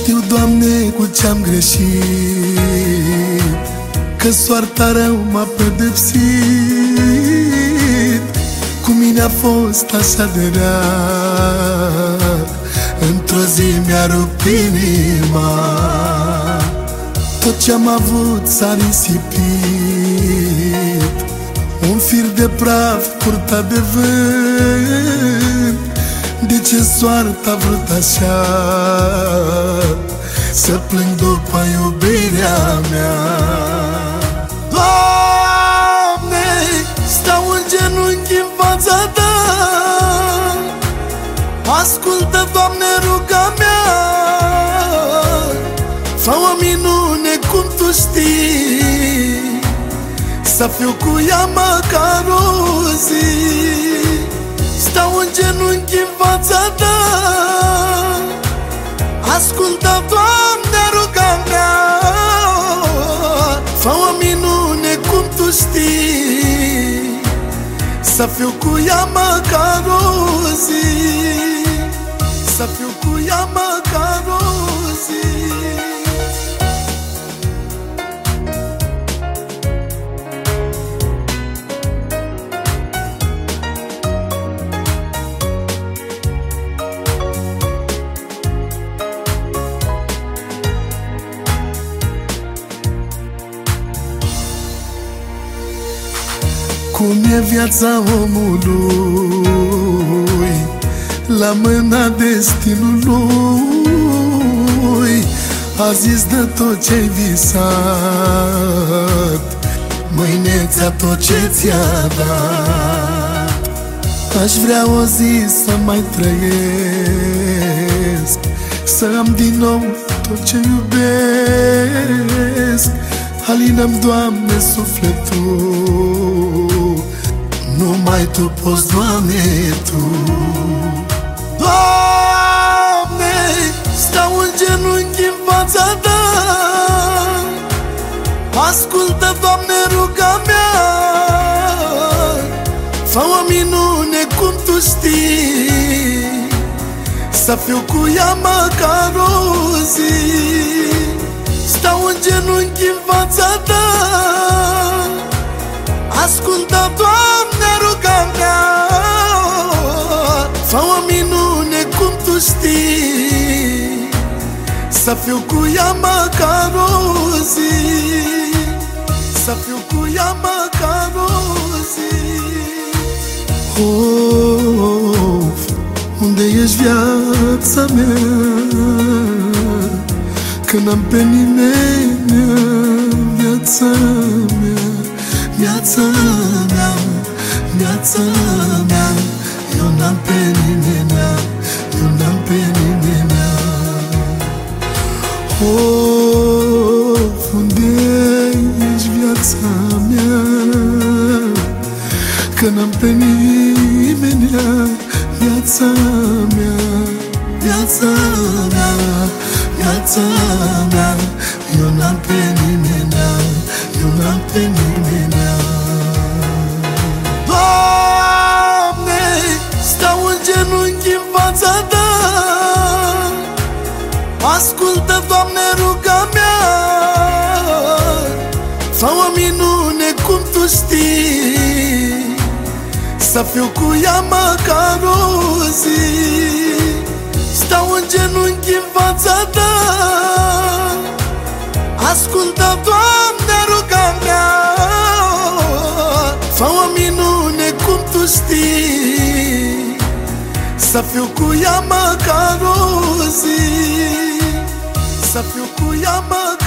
știu, Doamne, cu ce-am greșit, că soarta rău m-a pedepsit. Cu mine a fost așa de rea, într-o zi mi-a rupt inima. Tot ce-am avut s-a risipit, un fir de praf purtat de vânt. De ce soarta a vrut așa să plâng după iubirea mea? Doamne, stau în genunchi în fața Ta, ascultă, Doamne, ruga mea. Fă o minune cum Tu știi, să fiu cu ea măcar o zi. Stau în genunchi în fața Ta, ascultă, Doamne, ruga mea. Fă o minune cum Tu știi, să fiu cu ea măcar o zi. Să fiu cu ea măcar o zi. Cum e viața omului la mâna destinului. A zis de tot ce-ai visat, mâine ți-a tot ce ți-a dat. Aș vrea o zi să mai trăiesc, să am din nou tot ce iubesc. Alină-mi, Doamne, sufletul, numai Tu poți, Doamne, Tu. Doamne, stau în genunchi în fața Ta, ascultă, Doamne, ruga mea. Fă o minune cum Tu știi, să fiu cu ea măcar o zi. Stau în genunchi în fața Ta, ascultă, Doamne, ruga mea. Fă o minune cum Tu știi, să fiu cu ea măcar o zi. Să fiu cu ea măcar o zi. Of, unde ești, viața mea, că n-am pe nimeni? Viața mea, viața mea, viața mea, eu n-am pe nimeni, eu n-am pe nimeni. Of, unde ești, viața mea, că n-am pe nimeni? Viața mea, viața mea, viața mea, eu n-am pe nimeni, eu n-am pe nimeni. Doamne, stau în genunchi în fața Ta, ascultă, Doamne, ruga mea. Fă o minune cum Tu știi, să fiu cu ea măcar o zi. Stau în genunchi în fața Ta, ascultă, Doamne, ruga mea. Fă o minune cum Tu știi, să fiu cu ea măcar o zi. Să fiu cu ea măcar